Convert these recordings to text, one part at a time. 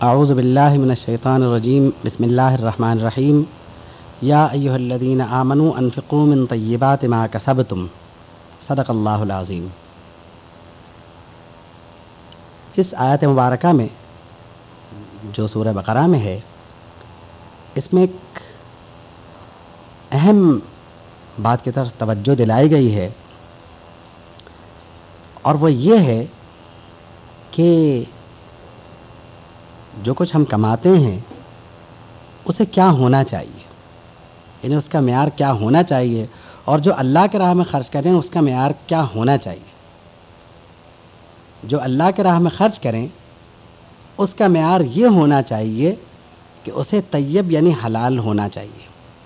اعوذ باللہ من الشیطان الرجیم بسم اللہ الرحمن الرحیم یا ایہا الذین آمنوا انفقوا من طیبات ما کسبتم صدق اللہ العظیم۔ اس آیت مبارکہ میں جو سورہ بقرہ میں ہے، اس میں ایک اہم بات کی طرف توجہ دلائی گئی ہے، اور وہ یہ ہے کہ جو کچھ ہم کماتے ہیں اسے کیا ہونا چاہیے، یعنی اس کا معیار کیا ہونا چاہیے، اور جو اللہ کے راہ میں خرچ کریں اس کا معیار کیا ہونا چاہیے۔ جو اللہ کے راہ میں خرچ کریں اس کا معیار یہ ہونا چاہیے کہ اسے طیب یعنی حلال ہونا چاہیے،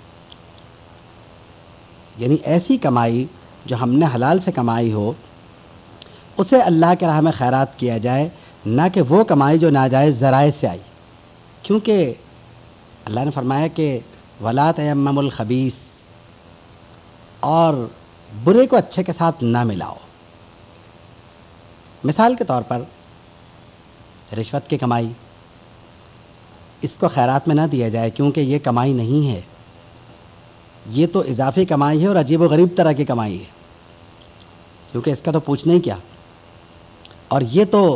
یعنی ایسی کمائی جو ہم نے حلال سے کمائی ہو اسے اللہ کے راہ میں خیرات کیا جائے، نہ کہ وہ کمائی جو ناجائز ذرائع سے آئی، کیونکہ اللہ نے فرمایا کہ وَلَا تَيَمَّمُوا الْخَبِيثَ، اور برے کو اچھے کے ساتھ نہ ملاؤ۔ مثال کے طور پر رشوت کی کمائی، اس کو خیرات میں نہ دیا جائے کیونکہ یہ کمائی نہیں ہے، یہ تو اضافی کمائی ہے اور عجیب و غریب طرح کی کمائی ہے، کیونکہ اس کا تو پوچھنا ہی کیا۔ اور یہ تو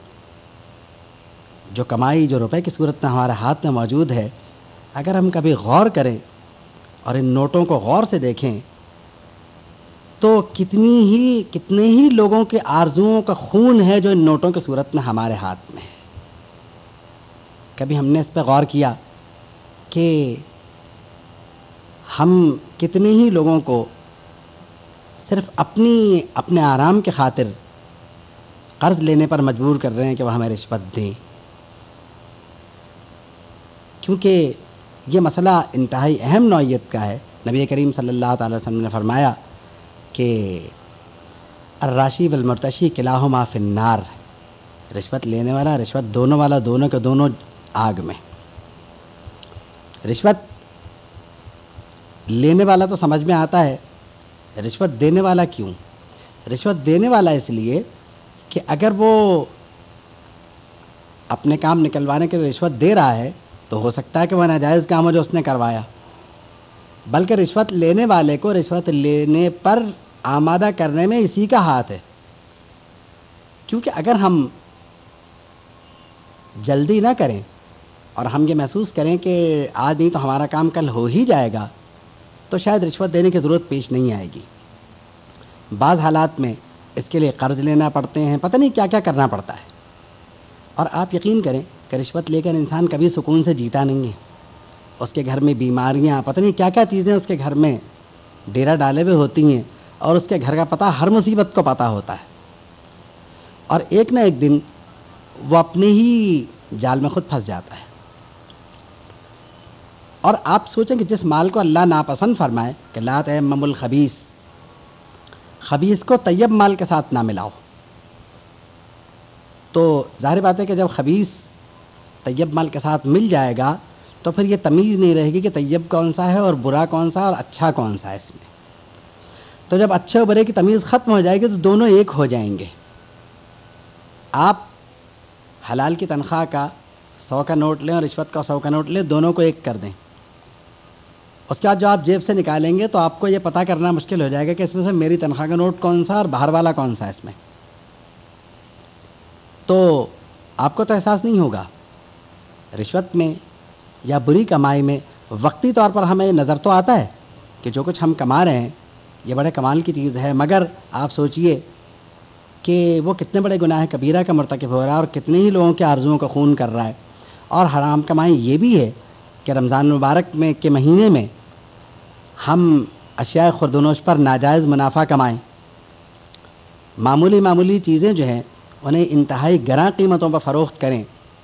جو کمائی جو روپے کی صورت میں ہمارے ہاتھ میں موجود ہے، اگر ہم کبھی غور کریں اور ان نوٹوں کو غور سے دیکھیں تو کتنے ہی لوگوں کے آرزوؤں کا خون ہے جو ان نوٹوں کی صورت میں ہمارے ہاتھ میں ہے۔ کبھی ہم نے اس پہ غور کیا کہ ہم کتنے ہی لوگوں کو صرف اپنے آرام کے خاطر قرض لینے پر مجبور کر رہے ہیں کہ وہ ہمیں رشوت دیں، کیونکہ یہ مسئلہ انتہائی اہم نوعیت کا ہے۔ نبی کریم صلی اللہ تعالی وسلم نے فرمایا کہ الراشی والمرتشی کلاہما فی النار، رشوت لینے والا رشوت دونوں والا دونوں کے دونوں آگ میں۔ رشوت لینے والا تو سمجھ میں آتا ہے، رشوت دینے والا کیوں؟ رشوت دینے والا اس لیے کہ اگر وہ اپنے کام نکلوانے کے لیے رشوت دے رہا ہے تو ہو سکتا ہے کہ وہ ناجائز کام ہو جو اس نے کروایا، بلکہ رشوت لینے والے کو رشوت لینے پر آمادہ کرنے میں اسی کا ہاتھ ہے، کیونکہ اگر ہم جلدی نہ کریں اور ہم یہ محسوس کریں کہ آج نہیں تو ہمارا کام کل ہو ہی جائے گا تو شاید رشوت دینے کی ضرورت پیش نہیں آئے گی۔ بعض حالات میں اس کے لیے قرض لینا پڑتے ہیں، پتہ نہیں کیا کیا کرنا پڑتا ہے، اور آپ یقین کریں کہ رشوت لے کر انسان کبھی سکون سے جیتا نہیں ہے۔ اس کے گھر میں بیماریاں، پتہ نہیں کیا کیا چیزیں اس کے گھر میں ڈیرا ڈالے ہوئے ہوتی ہیں، اور اس کے گھر کا پتہ ہر مصیبت کو پتہ ہوتا ہے، اور ایک نہ ایک دن وہ اپنے ہی جال میں خود پھنس جاتا ہے۔ اور آپ سوچیں کہ جس مال کو اللہ ناپسند فرمائے کہ لا تیمموا الخبیث، خبیث کو طیب مال کے ساتھ نہ ملاؤ، تو ظاہر بات ہے کہ جب خبیث طیب مال کے ساتھ مل جائے گا تو پھر یہ تمیز نہیں رہے گی کہ طیب کون سا ہے اور برا کون سا ہے اور اچھا کون سا ہے اس میں۔ تو جب اچھے اور برے کی تمیز ختم ہو جائے گی تو دونوں ایک ہو جائیں گے۔ آپ حلال کی تنخواہ کا 100 کا نوٹ لیں اور رشوت کا 100 کا نوٹ لیں، دونوں کو ایک کر دیں، اس کے بعد جو آپ جیب سے نکالیں گے تو آپ کو یہ پتہ کرنا مشکل ہو جائے گا کہ اس میں سے میری تنخواہ کا نوٹ کون سا اور باہر والا کون سا ہے اس میں، تو آپ کو تو احساس نہیں ہوگا۔ رشوت میں یا بری کمائی میں وقتی طور پر ہمیں نظر تو آتا ہے کہ جو کچھ ہم کما رہے ہیں یہ بڑے کمال کی چیز ہے، مگر آپ سوچئے کہ وہ کتنے بڑے گناہ کبیرہ کا مرتکب ہو رہا ہے اور کتنے ہی لوگوں کے آرزوؤں کا خون کر رہا ہے۔ اور حرام کمائی یہ بھی ہے کہ رمضان المبارک میں کے مہینے میں ہم اشیاء خوردونوش پر ناجائز منافع کمائیں، معمولی چیزیں جو ہیں انہیں انتہائی گراں قیمتوں پر فروخت کریں۔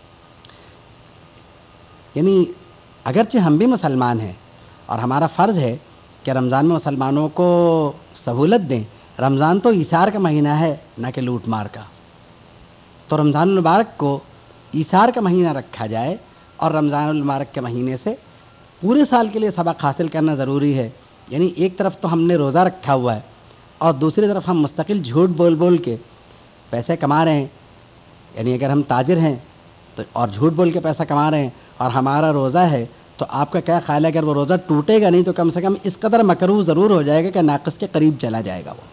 یعنی اگرچہ ہم بھی مسلمان ہیں اور ہمارا فرض ہے کہ رمضان میں مسلمانوں کو سہولت دیں، رمضان تو ایثار کا مہینہ ہے نہ کہ لوٹ مار کا، تو رمضان المبارک کو ایثار کا مہینہ رکھا جائے اور رمضان المبارک کے مہینے سے پورے سال کے لیے سبق حاصل کرنا ضروری ہے۔ یعنی ایک طرف تو ہم نے روزہ رکھا ہوا ہے اور دوسری طرف ہم مستقل جھوٹ بول بول کے پیسے کما رہے ہیں۔ یعنی اگر ہم تاجر ہیں تو اور جھوٹ بول کے پیسہ کما رہے ہیں، اور ہمارا روزہ ہے، تو آپ کا کیا خیال ہے اگر وہ روزہ ٹوٹے گا نہیں تو کم سے کم اس قدر مکروہ ضرور ہو جائے گا کہ ناقص کے قریب چلا جائے گا وہ.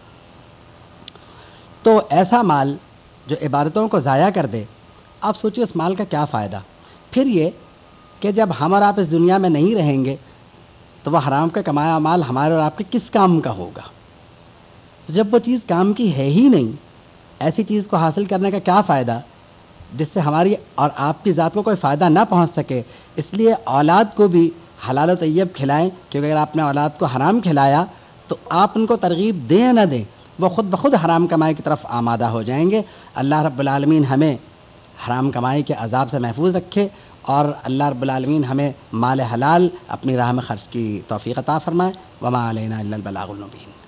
تو ایسا مال جو عبادتوں کو ضائع کر دے، آپ سوچیے اس مال کا کیا فائدہ. پھر یہ کہ جب ہم اور آپ اس دنیا میں نہیں رہیں گے تو وہ حرام کا کمایا مال ہمارے اور آپ کے کس کام کا ہوگا؟ تو جب وہ چیز کام کی ہے ہی نہیں، ایسی چیز کو حاصل کرنے کا کیا فائدہ جس سے ہماری اور آپ کی ذات کو کوئی فائدہ نہ پہنچ سکے. اس لیے اولاد کو بھی حلال و طیب کھلائیں، کیونکہ اگر آپ نے اولاد کو حرام کھلایا تو آپ ان کو ترغیب دیں یا نہ دیں، وہ خود بخود حرام کمائی کی طرف آمادہ ہو جائیں گے. اللہ رب العالمین ہمیں حرام کمائی کے عذاب سے محفوظ رکھے، اور اللہ رب العالمین ہمیں مال حلال اپنی راہ میں خرچ کی توفیق عطا فرمائے. وما علینا الا البلاغ المبین.